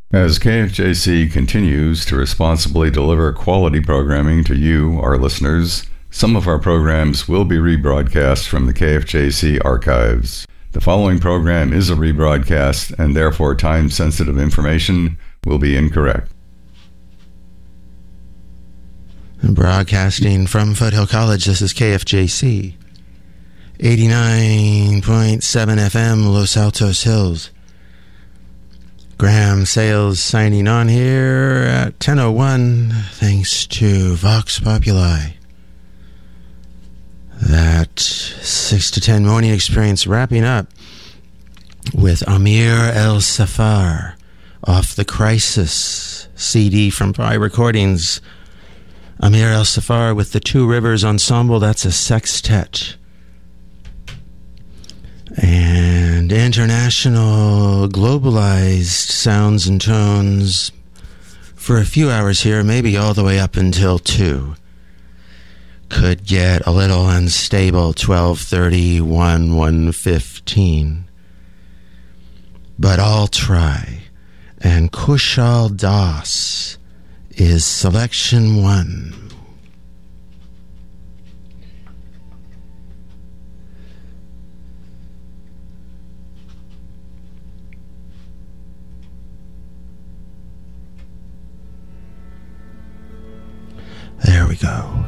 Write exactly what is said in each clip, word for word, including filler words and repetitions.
As K F J C continues to responsibly deliver quality programming to you, our listeners, some of our programs will be rebroadcast from the K F J C archives. The following program is a rebroadcast, and therefore time-sensitive information will be incorrect. Broadcasting from Foothill College, this is K F J C, eighty-nine point seven F M, Los Altos Hills. Graham Sales signing on here at ten oh one, thanks to Vox Populi. That six to ten morning experience wrapping up with Amir El Safar off the Crisis C D from Pi Recordings. Amir El Safar with the Two Rivers Ensemble, that's a sextet. And international globalized sounds and tones for a few hours here, maybe all the way up until two. Could get a little unstable, twelve thirty, one, one fifteen. But I'll try. And Kushal Das is selection one. There we go.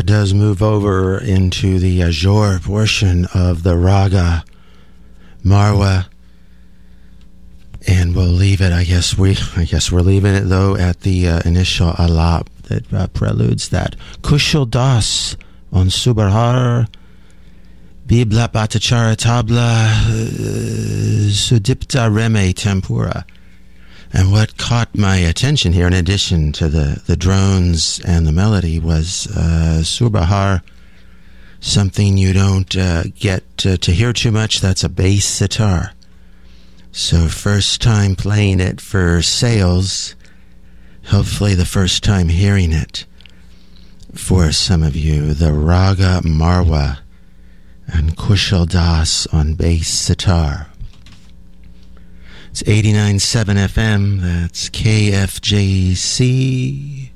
does move over into the Azure portion of the Raga Marwa, and we'll leave it. I guess we, I guess we're leaving it though at the uh, initial alap that uh, preludes that. Kushal Das on Subahar, Bibla Bhattacharya Tabla, uh, Sudipta Reme Tempura. And what caught my attention here, in addition to the, the drones and the melody, was uh, Subahar, something you don't uh, get to, to hear too much. That's a bass sitar. So first time playing it for sales, hopefully the first time hearing it for some of you. The Raga Marwa and Kushal Das on bass sitar. It's eighty-nine point seven F M, that's K F J C.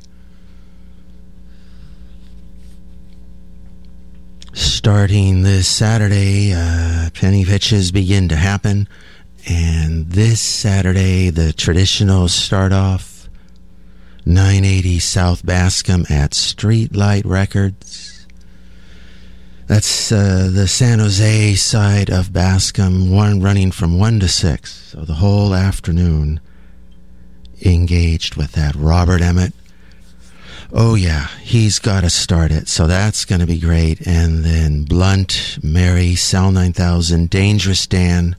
Starting this Saturday, uh, penny pitches begin to happen. And this Saturday, the traditional start-off, nine eighty South Bascom at Streetlight Records. That's uh, the San Jose side of Bascom, one running from one to six. So the whole afternoon engaged with that. Robert Emmett. Oh yeah, he's got to start it. So that's going to be great. And then Blunt, Mary, Sal nine thousand, Dangerous Dan,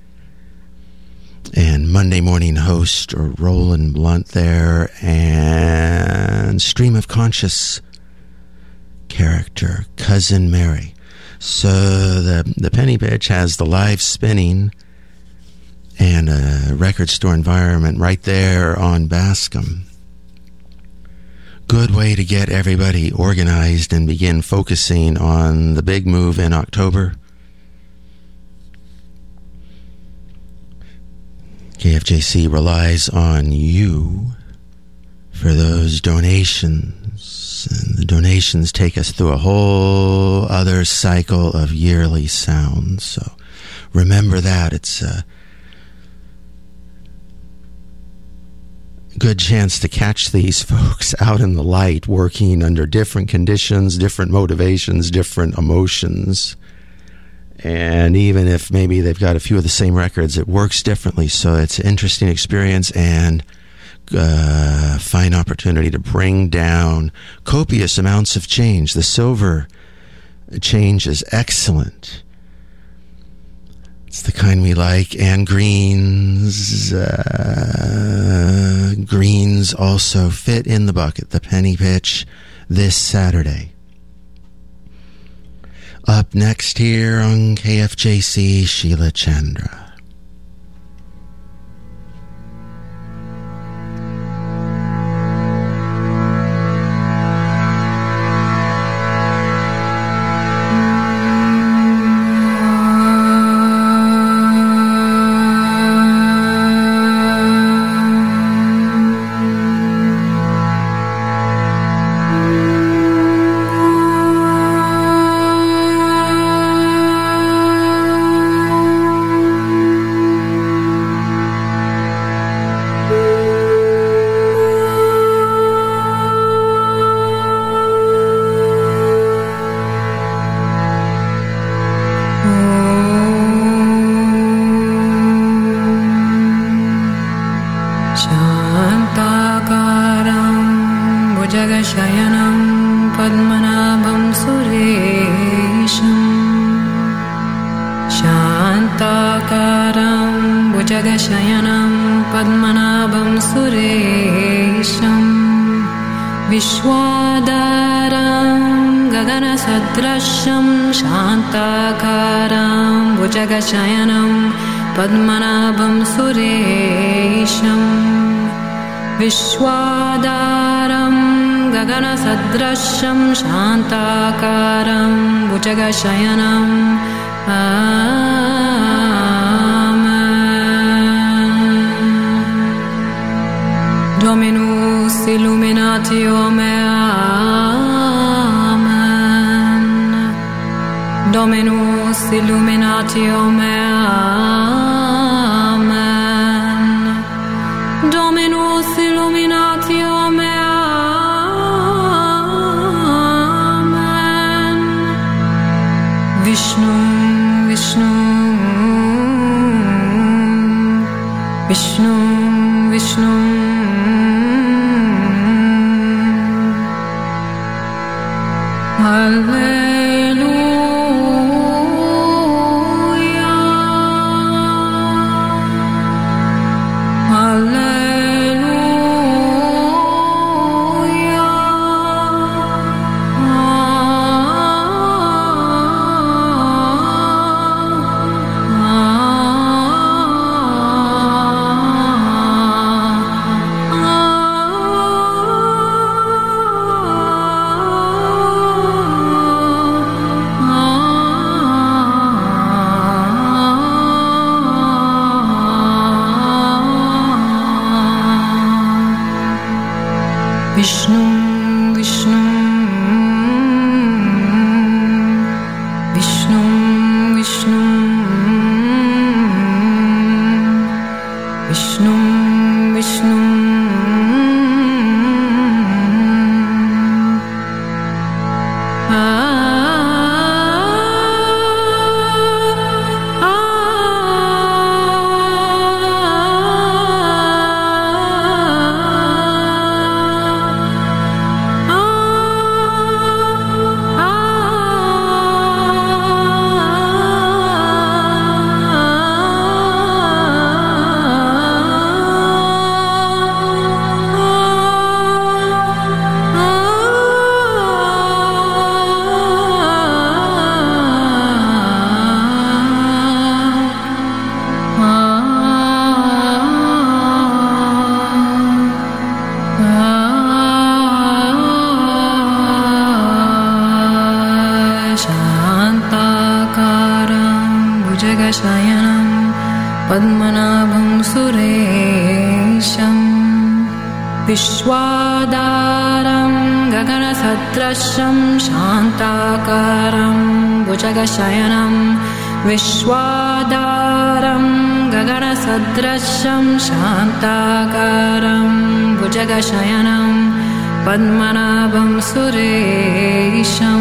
and Monday morning host or Roland Blunt there, and Stream of Conscious character, Cousin Mary. So the the penny pitch has the live spinning and a record store environment right there on Bascom. Good way to get everybody organized and begin focusing on the big move in October. K F J C relies on you for those donations, and the donations take us through a whole other cycle of yearly sounds. So remember that. It's a good chance to catch these folks out in the light, working under different conditions, different motivations, different emotions. And even if maybe they've got a few of the same records, it works differently. So it's an interesting experience and uh, fine opportunity to bring down copious amounts of change. The silver change is excellent. It's the kind we like. And greens, uh, greens also fit in the bucket. The penny pitch this Saturday. Up next here on K F J C, Sheila Chandra. Padmanabham Suresham Vishwadaram Gagana Sadrasham Shantakaram Bhujagashayanam Amen. Dominus Illuminatio me Amen. Dominus Illuminatio me Amen. Dominus Illuminatio me Amen. Vishnu, Vishnu, Vishnu, Vishnu. Hallelujah, Vishnu, Vishnu, Vishnu, Vishnu, Vishnu, Vishnu. Shyanam Padmanabham Suresham Vishwadaram Gaganasadrasham Shantakaram Bhujagashayanam Vishwadaram Gaganasadrasham Shantakaram Bhujagashayanam Padmanabham Suresham.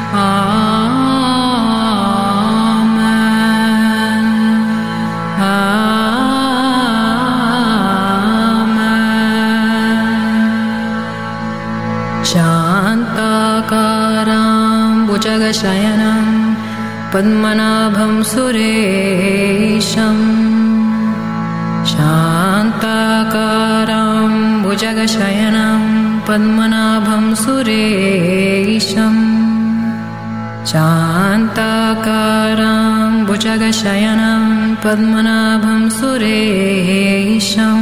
Shantakaram Bhujagashayanam Padmanabham Suresham Shantakaram Bhujagashayanam Padmanabham Suresham Shantakaram Bhujagashayanam Padmanabham Suresham.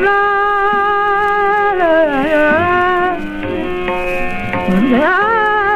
La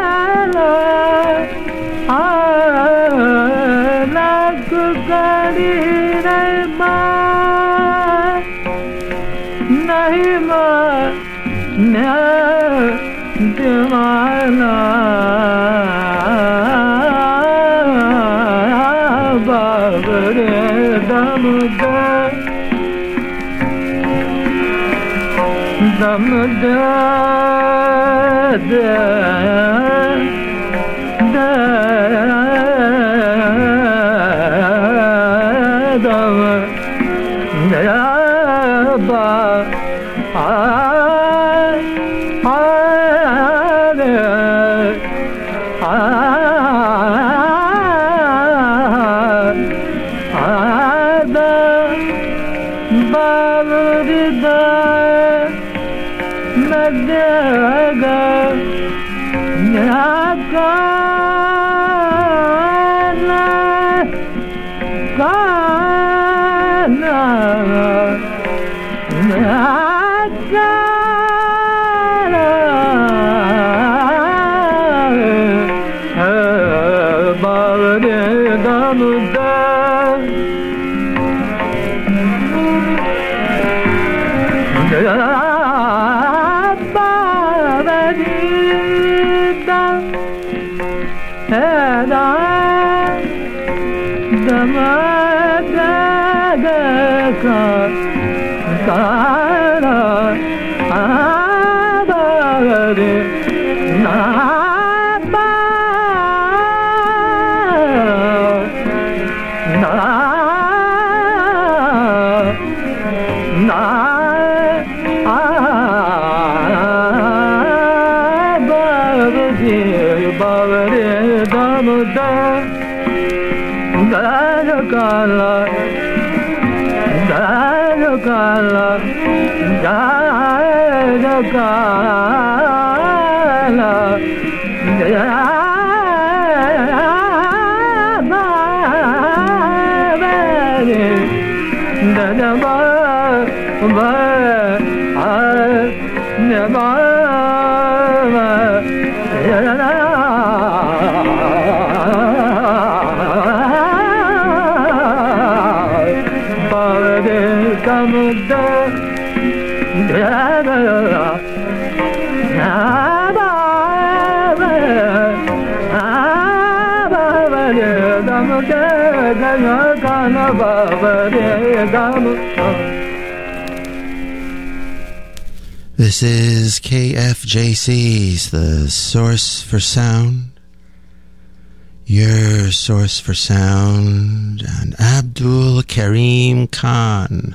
This is K F J C's The Source for Sound, your source for sound, and Abdul Karim Khan.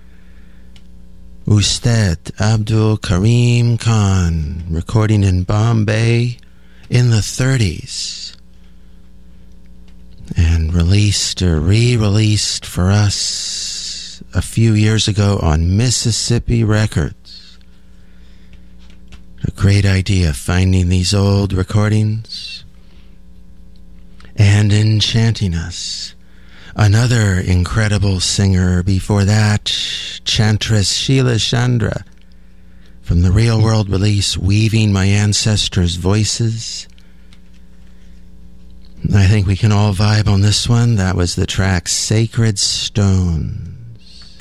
Ustad Abdul Karim Khan, recording in Bombay in the thirties, and released or re-released for us a few years ago on Mississippi Records. A great idea, finding these old recordings and enchanting us. Another incredible singer before that, Chantress Sheila Chandra, from the Real World release, Weaving My Ancestors' Voices. I think we can all vibe on this one. That was the track Sacred Stones.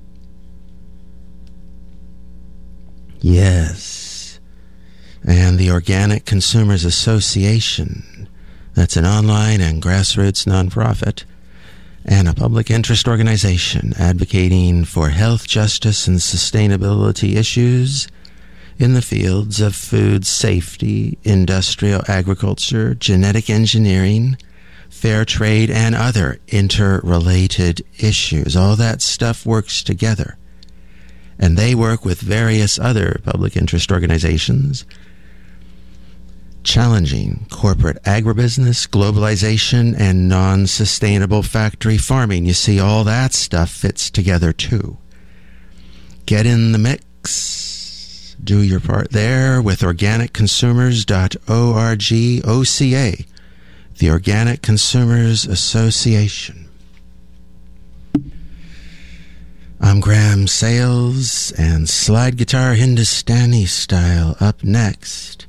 Yes. And the Organic Consumers Association, that's an online and grassroots nonprofit and a public interest organization advocating for health, justice, and sustainability issues in the fields of food safety, industrial agriculture, genetic engineering, fair trade, and other interrelated issues. All that stuff works together. And they work with various other public interest organizations challenging corporate agribusiness, globalization, and non-sustainable factory farming. You see, all that stuff fits together too. Get in the mix. Do your part there with organic consumers dot org, O C A, the Organic Consumers Association. I'm Graham Sales, and slide guitar Hindustani style up next.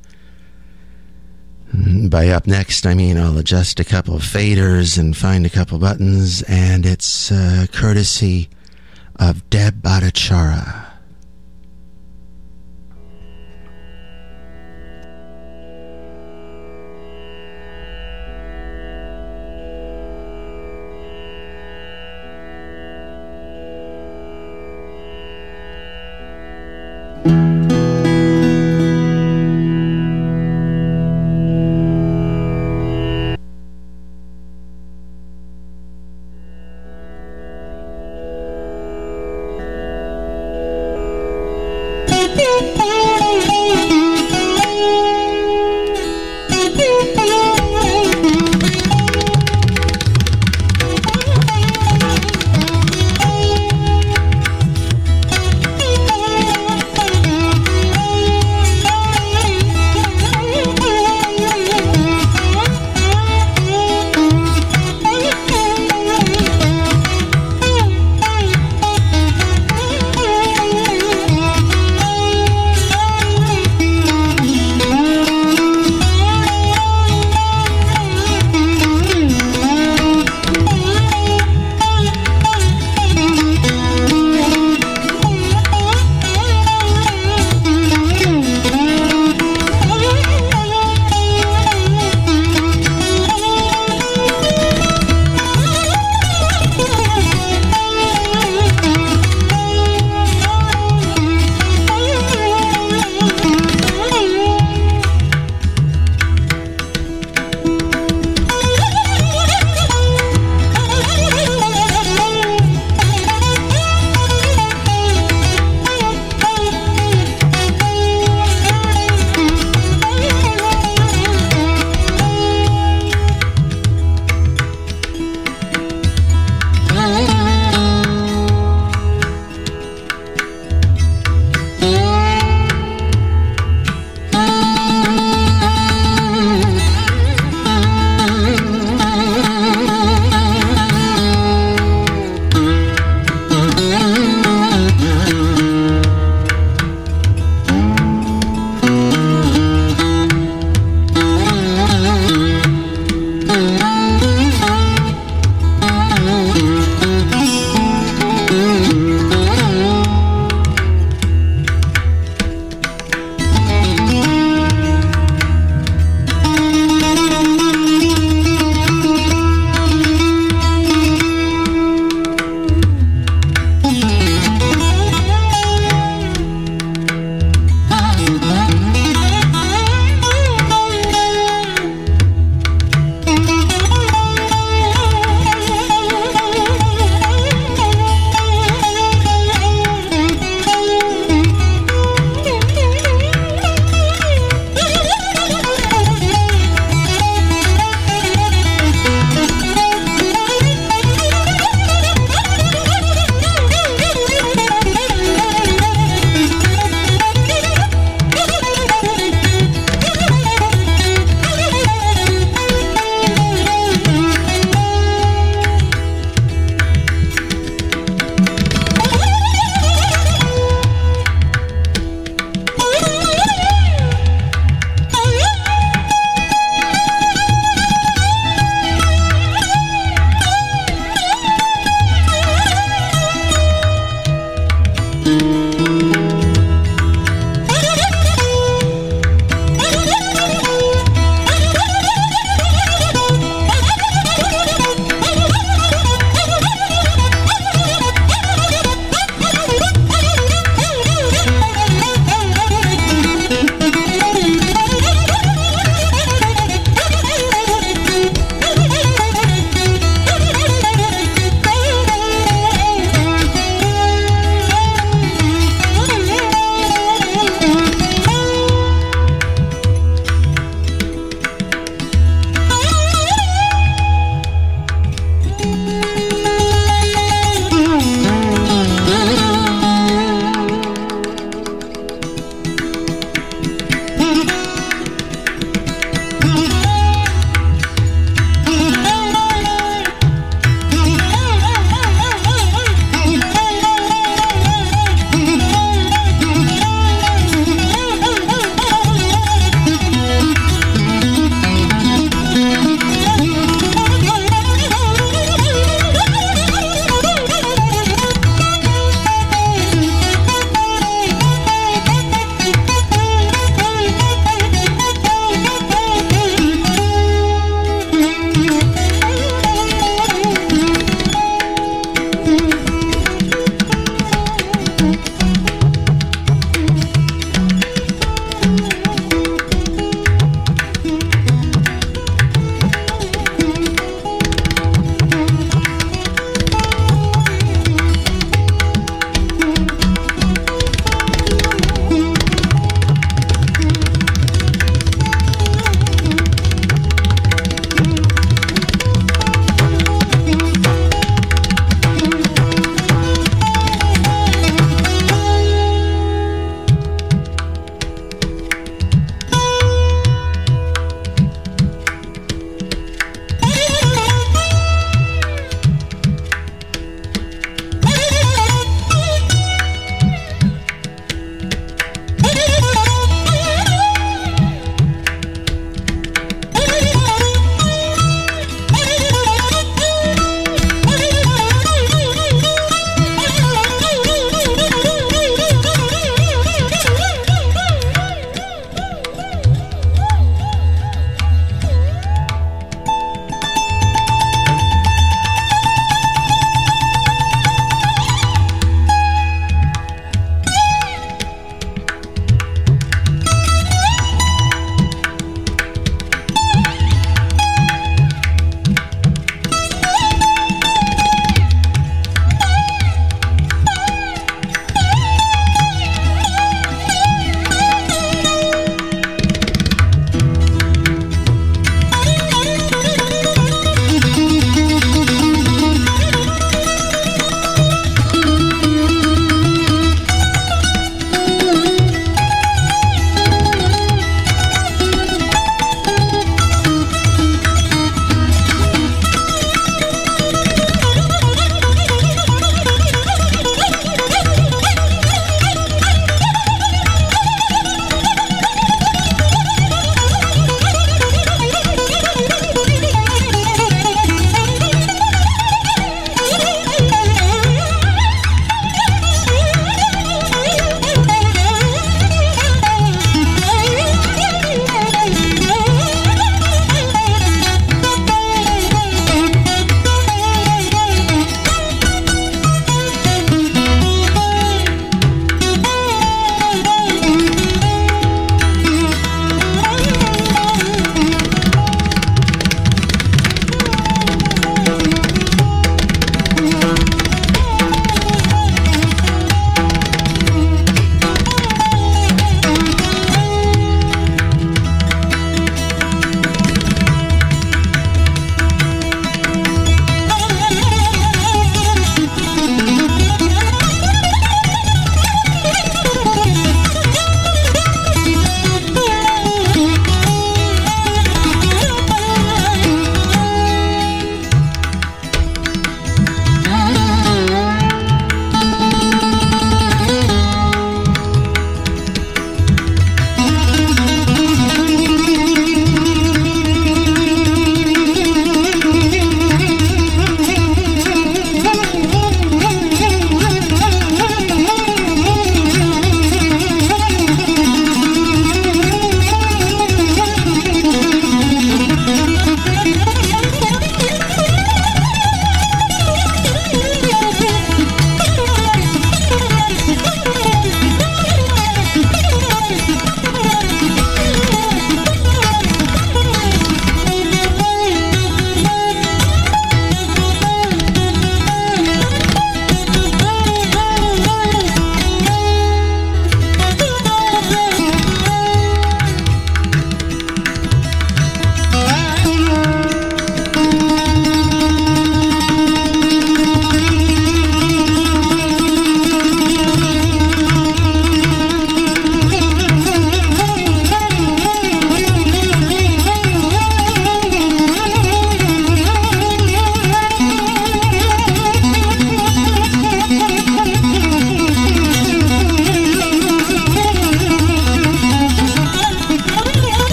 By up next, I mean I'll adjust a couple faders and find a couple buttons, and it's uh, courtesy of Deb Bhattacharya.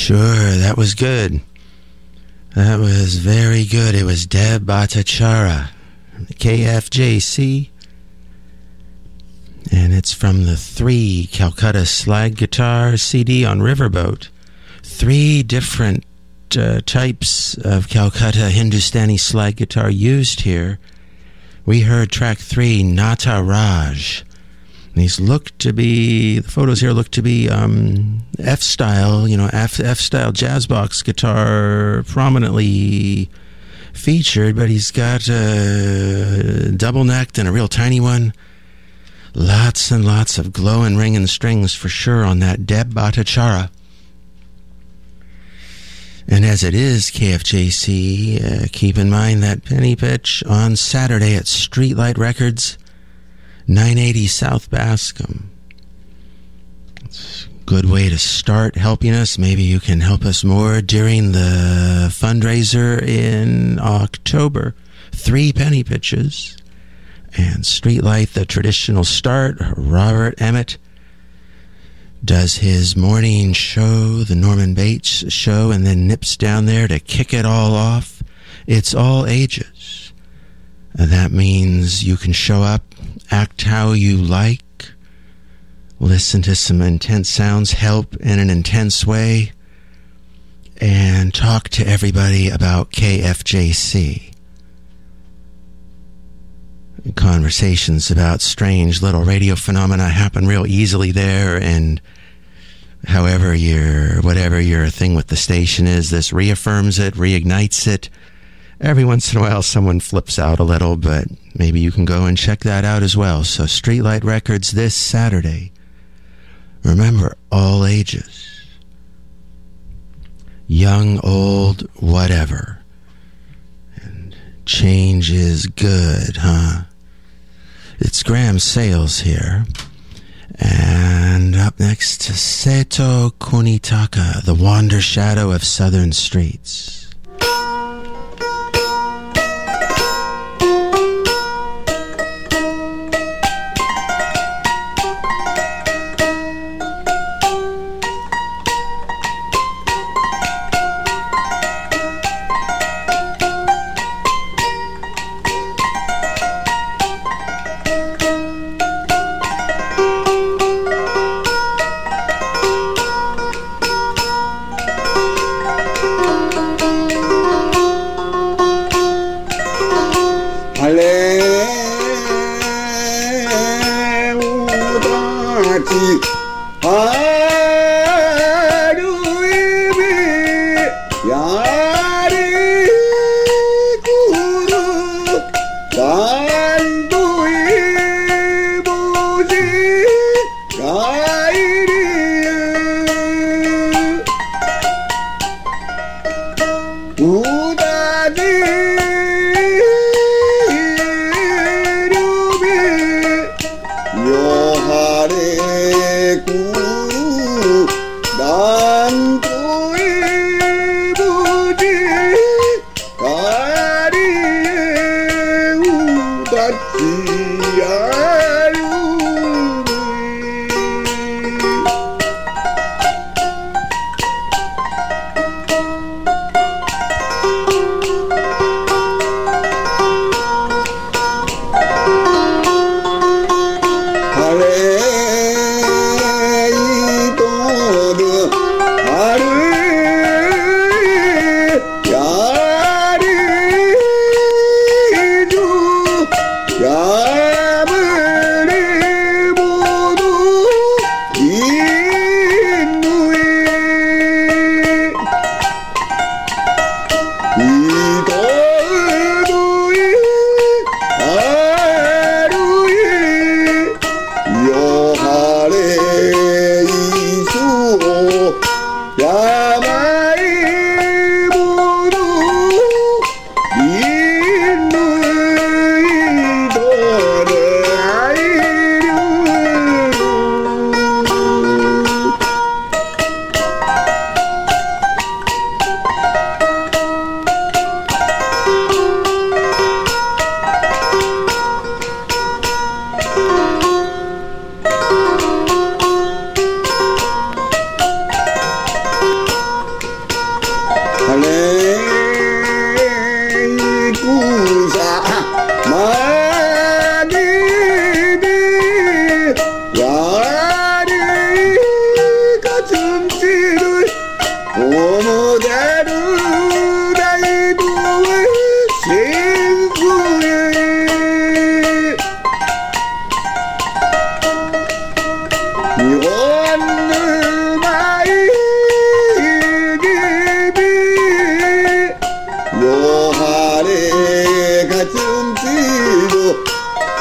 Sure, that was good. That was very good. It was Deb Bhattacharya, K F J C. And it's from the three Calcutta Slide Guitar C D on Riverboat. Three different uh, types of Calcutta Hindustani slide guitar used here. We heard track three, Nata Raj. These look to be, the photos here look to be um, F-style, you know, F, F-style jazz box guitar prominently featured, but he's got a double-necked and a real tiny one. Lots and lots of glowing, ringing strings for sure on that Deb Bhattacharya. And as it is, K F J C, uh, keep in mind that penny pitch on Saturday at Streetlight Records, nine eighty South Bascom. It's a good way to start helping us. Maybe you can help us more during the fundraiser in October. Three penny pitches. And Streetlight, the traditional start. Robert Emmett does his morning show, the Norman Bates show, and then nips down there to kick it all off. It's all ages. That means you can show up, act how you like, listen to some intense sounds, help in an intense way, and talk to everybody about K F J C. Conversations about strange little radio phenomena happen real easily there, and however your, whatever your thing with the station is, this reaffirms it, reignites it. Every once in a while someone flips out a little, but maybe you can go and check that out as well. So Streetlight Records this Saturday. Remember, all ages. Young, old, whatever. And change is good, huh? It's Graham Sales here. And up next, Seto Kunitaka, The Wander Shadow of Southern Streets.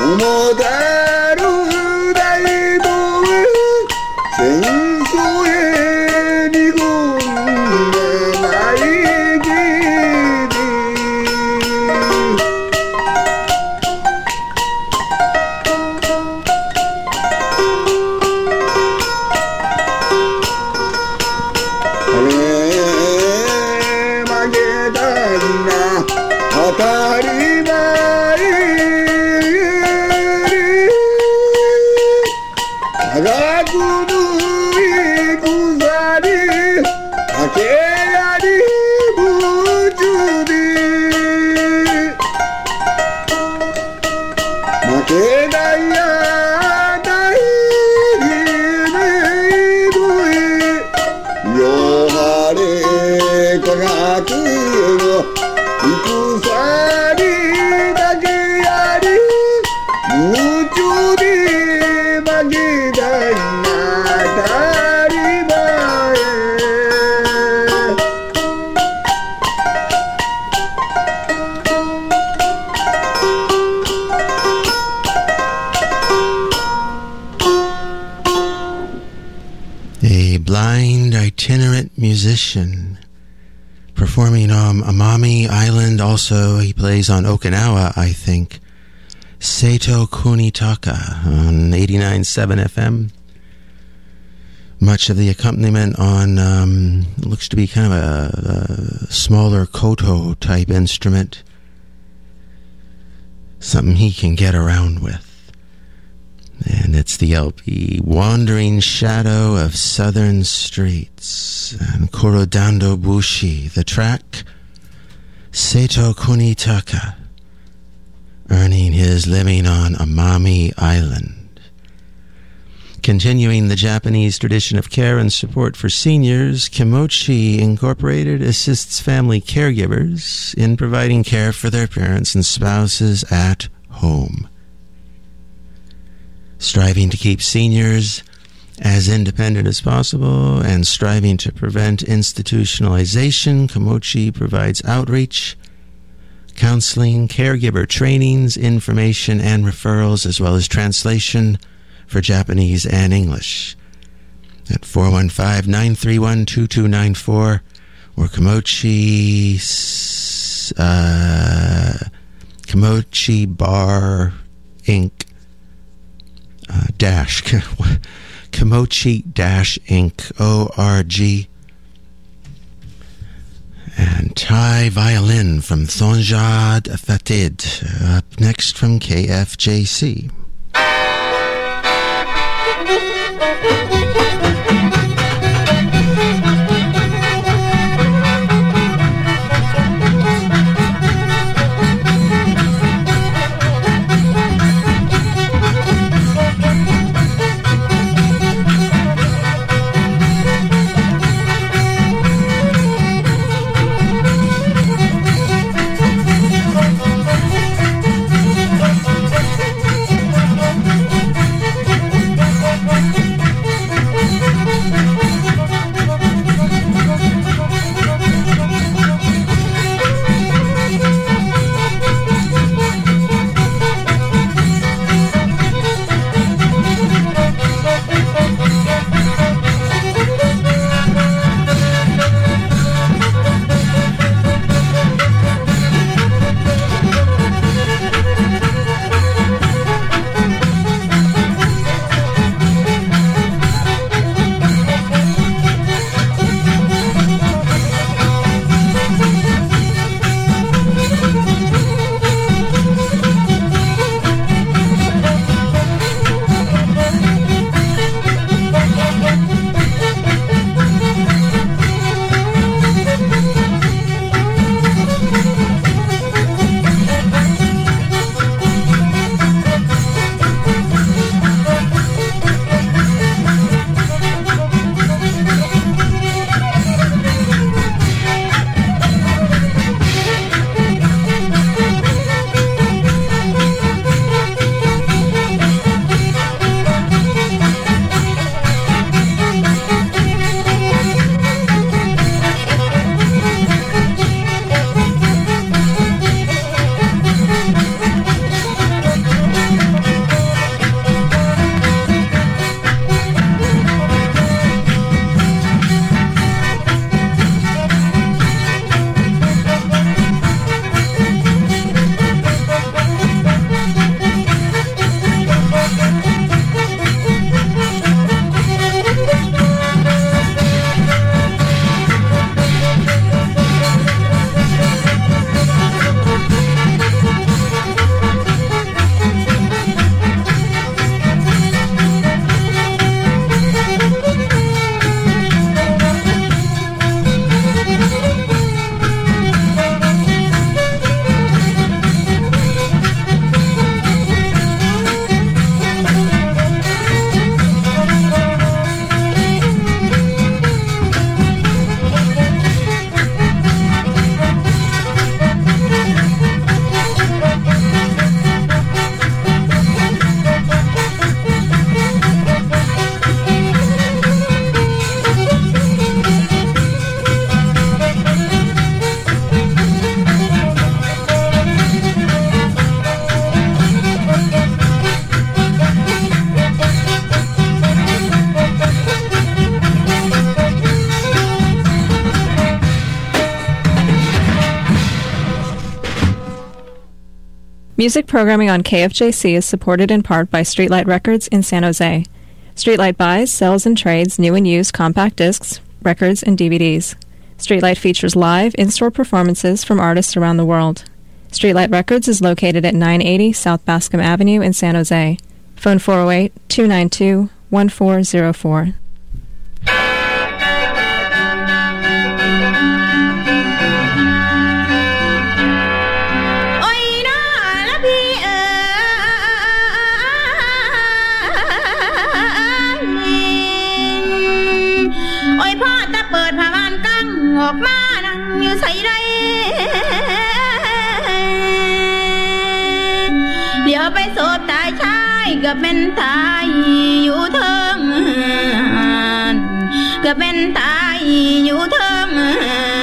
思たる大道戦争へ逃んでないきりあれ負けたんだ当たり前長く縫い草に竹やり夢中に負けないやない夢ぶいよはれ輝くの戦に竹やり夢中に負けない当たり前 A blind itinerant musician performing on Amami Island. Also, he plays on Okinawa, I think. Seito Kunitaka on eighty-nine point seven F M. Much of the accompaniment on um, looks to be kind of a, a smaller koto type instrument. Something he can get around with. And it's the L P Wandering Shadow of Southern Streets and Korodando Bushi. The track, Seito Kunitaka, earning his living on Amami Island. Continuing the Japanese tradition of care and support for seniors, Kimochi Incorporated assists family caregivers in providing care for their parents and spouses at home. Striving to keep seniors as independent as possible and striving to prevent institutionalization, Kimochi provides outreach, counseling, caregiver trainings, information, and referrals, as well as translation for Japanese and English. At four one five, nine three one, two two nine four or Kimochi, uh, Kimochi Bar Incorporated. Uh, dash Kimochi dash Inc O R G and Thai violin from Thonjad Fatid up next from K F J C. Thank you. Music programming on K F J C is supported in part by Streetlight Records in San Jose. Streetlight buys, sells, and trades new and used compact discs, records, and D V Ds. Streetlight features live, in-store performances from artists around the world. Streetlight Records is located at nine eighty South Bascom Avenue in San Jose. Phone four oh eight, two nine two, one four oh four. ออกมานั่งอยู่ใส่ไรเดี๋ยวไปโสดตายชายก็เป็นตายอยู่เทิงก็เป็นตายอยู่เทิง